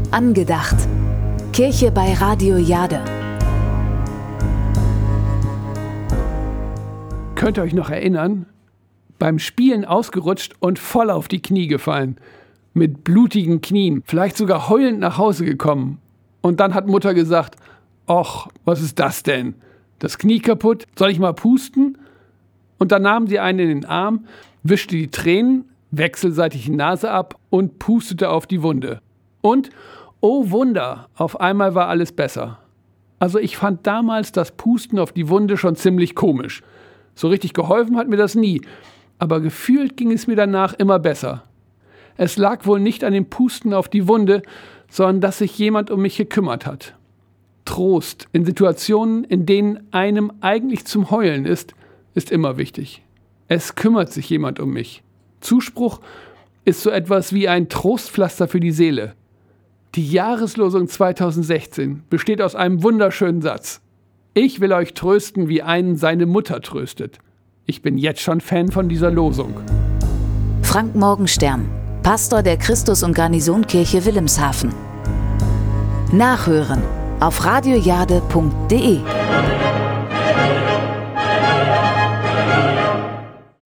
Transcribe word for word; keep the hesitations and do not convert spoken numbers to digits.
Angedacht. Kirche bei Radio Jade. Könnt ihr euch noch erinnern? Beim Spielen ausgerutscht und voll auf die Knie gefallen. Mit blutigen Knien, vielleicht sogar heulend nach Hause gekommen. Und dann hat Mutter gesagt, och, was ist das denn? Das Knie kaputt? Soll ich mal pusten? Und dann nahm sie einen in den Arm, wischte die Tränen, wechselseitig die Nase ab und pustete auf die Wunde. Und, oh Wunder, auf einmal war alles besser. Also ich fand damals das Pusten auf die Wunde schon ziemlich komisch. So richtig geholfen hat mir das nie, aber gefühlt ging es mir danach immer besser. Es lag wohl nicht an dem Pusten auf die Wunde, sondern dass sich jemand um mich gekümmert hat. Trost in Situationen, in denen einem eigentlich zum Heulen ist, ist immer wichtig. Es kümmert sich jemand um mich. Zuspruch ist so etwas wie ein Trostpflaster für die Seele. Die Jahreslosung zweitausendsechzehn besteht aus einem wunderschönen Satz. Ich will euch trösten, wie einen seine Mutter tröstet. Ich bin jetzt schon Fan von dieser Losung. Frank Morgenstern, Pastor der Christus- und Garnisonkirche Wilhelmshaven. Nachhören auf radiojade punkt de.